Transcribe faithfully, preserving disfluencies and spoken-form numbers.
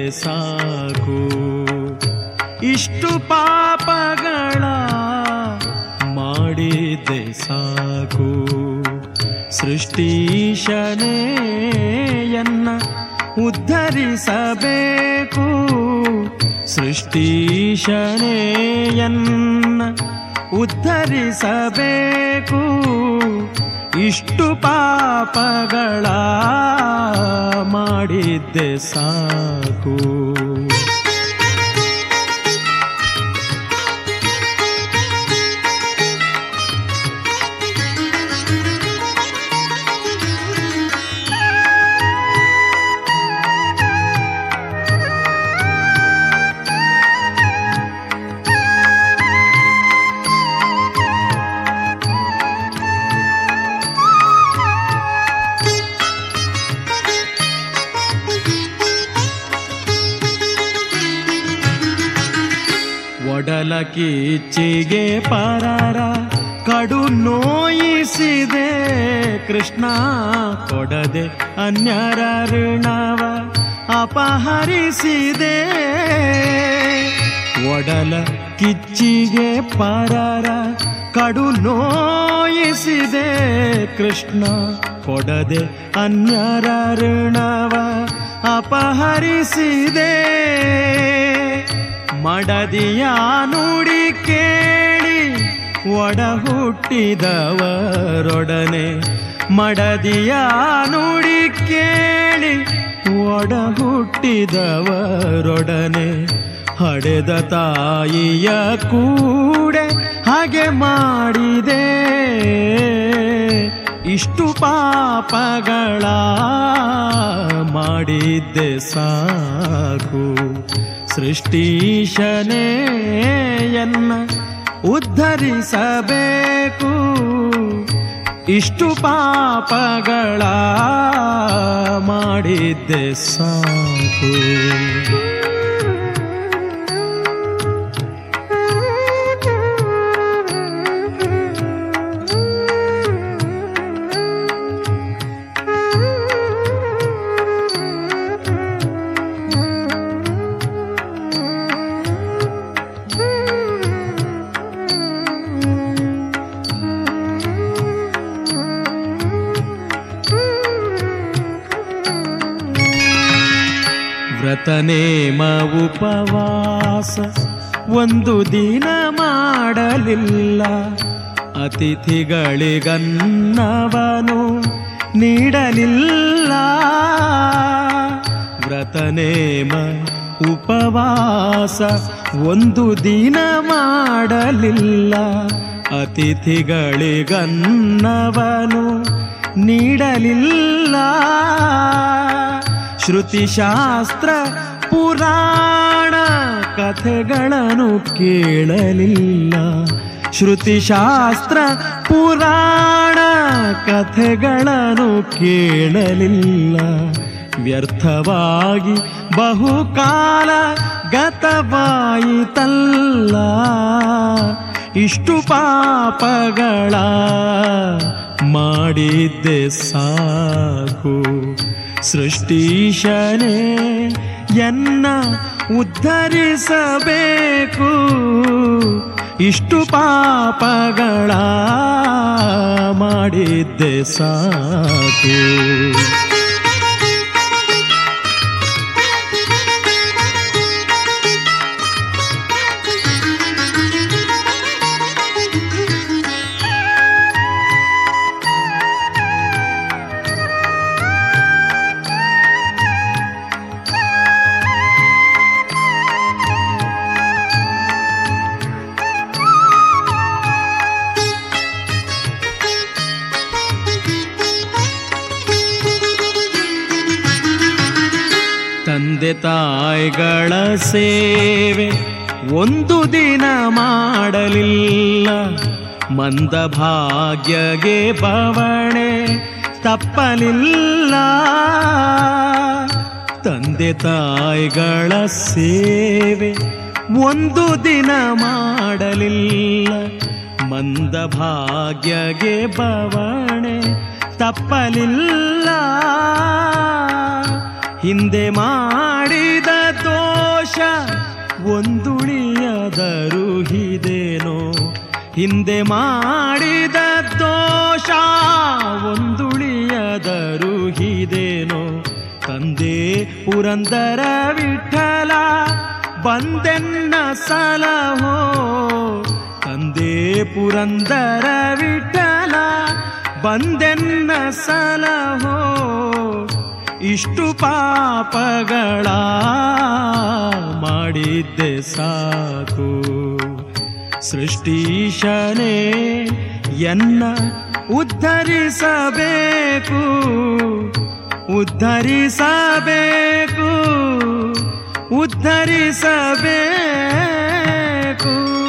ಸಾಕು. ಇಷ್ಟು ಪಾಪಗಳ ಮಾಡಿದ್ದೆ ಸಾಕು. ಸೃಷ್ಟೀಶನೇ ಎನ್ನ ಉದ್ಧರಿಸಬೇಕು. ಸೃಷ್ಟೀಶನೇ ಎನ್ನ ಉದ್ಧರಿಸಬೇಕು. ಇಷ್ಟು ಪಾಪಗಳ ಮಾಡಿದ್ದೆ ಸಾಕು. ಒಡಲ ಕಿಚ್ಚಿಗೆ ಪರರ ಕಡು ನೋಯಿಸಿದೆ ಕೃಷ್ಣ. ಕೊಡದೆ ಅನ್ಯರ ಋಣವ ಅಪಹರಿಸಿದೆ. ಒಡಲ ಕಿಚ್ಚಿಗೆ ಪರರ ಕಡು ನೋಯಿಸಿದೆ ಕೃಷ್ಣ. ಕೊಡದೆ ಅನ್ಯರ ಋಣವ ಅಪಹರಿಸಿದೆ. ಮಡದಿಯ ನುಡಿ ಕೇಳಿ ಒಡ ಹುಟ್ಟಿದವರೊಡನೆ. ಮಡದಿಯ ನುಡಿ ಕೇಳಿ ಒಡ ಹುಟ್ಟಿದವರೊಡನೆ. ಹಡೆದ ತಾಯಿಯ ಕೂಡೆ ಹಾಗೆ ಮಾಡಿದೆ. ಇಷ್ಟು ಪಾಪಗಳ ಮಾಡಿದ್ದೆ ಸಾಕು. ಸೃಷ್ಟೀಶನೇ ಎನ್ನ ಉದ್ಧರಿಸಬೇಕು. ಇಷ್ಟು ಪಾಪಗಳ ಮಾಡಿದ್ದೆ ಸಾಕು. ವ್ರತನೇಮ ಉಪವಾಸ ಒಂದು ದಿನ ಮಾಡಲಿಲ್ಲ. ಅತಿಥಿಗಳಿಗನ್ನವನು ನೀಡಲಿಲ್ಲ. ವ್ರತನೇಮ ಉಪವಾಸ ಒಂದು ದಿನ ಮಾಡಲಿಲ್ಲ. ಅತಿಥಿಗಳಿಗನ್ನವನು ನೀಡಲಿಲ್ಲ. ಶ್ರುತಿಶಾಸ್ತ್ರ ಪುರಾಣ ಕಥೆಗಳನ್ನು ಕೇಳಲಿಲ್ಲ. ಶ್ರುತಿಶಾಸ್ತ್ರ ಪುರಾಣ ಕಥೆಗಳನ್ನು ಕೇಳಲಿಲ್ಲ. ವ್ಯರ್ಥವಾಗಿ ಬಹುಕಾಲ ಗತವಾಯಿತಲ್ಲ. ಇಷ್ಟು ಪಾಪಗಳ ಮಾಡಿದ್ದೆ ಸಾಕು. ಸೃಷ್ಟೀಶನೇ ಎನ್ನ ಉದ್ಧರಿಸಬೇಕು. ಇಷ್ಟು ಪಾಪಗಳ ಮಾಡಿದ್ದೆ ಸಾಕು. ತಂದೆ ತಾಯಿಗಳ ಸೇವೆ ಒಂದು ದಿನ ಮಾಡಲಿಲ್ಲ. ಮಂದಭಾಗ್ಯಗೆ ಬವಣೆ ತಪ್ಪಲಿಲ್ಲ. ತಂದೆ ತಾಯಿಗಳ ಸೇವೆ ಒಂದು ದಿನ ಮಾಡಲಿಲ್ಲ. ಮಂದಭಾಗ್ಯಗೆ ಬವಣೆ ತಪ್ಪಲಿಲ್ಲ. ಹಿಂದೆ ಮಾಡಿದ ದೋಷ ಒಂದುಳಿಯದರು ಹಿದೇನೋ. ಹಿಂದೆ ಮಾಡಿದ ದೋಷ ಒಂದುಳಿಯದರು ಹಿದೇನೋ. ತಂದೆ ಪುರಂದರ ವಿಠಲ ಬಂದೆನ್ನ ಸಲಹೋ. ತಂದೆ ಪುರಂದರ ವಿಠಲ ಬಂದೆನ್ನ ಸಲಹೋ. ಇಷ್ಟು ಪಾಪಗಳ ಮಾಡಿದ್ದೆ ಸಾಕು. ಸೃಷ್ಟೀಶನೇ ಎನ್ನ ಉದ್ಧರಿಸಬೇಕು, ಉದ್ಧರಿಸಬೇಕು, ಉದ್ಧರಿಸಬೇಕು.